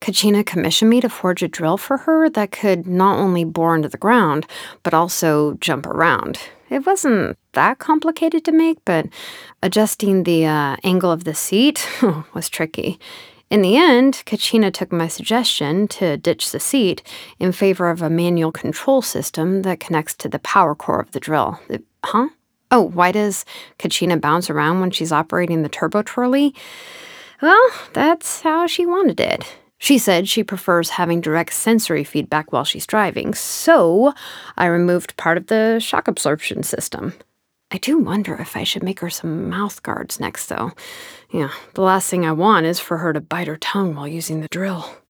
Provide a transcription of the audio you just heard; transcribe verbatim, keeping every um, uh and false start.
Kachina commissioned me to forge a drill for her that could not only bore into the ground, but also jump around. It wasn't that complicated to make, but adjusting the uh, angle of the seat was tricky. In the end, Kachina took my suggestion to ditch the seat in favor of a manual control system that connects to the power core of the drill. It- huh? Oh, why does Kachina bounce around when she's operating the turbo trolley? Well, that's how she wanted it. She said she prefers having direct sensory feedback while she's driving, so I removed part of the shock absorption system. I do wonder if I should make her some mouth guards next, though. Yeah, the last thing I want is for her to bite her tongue while using the drill.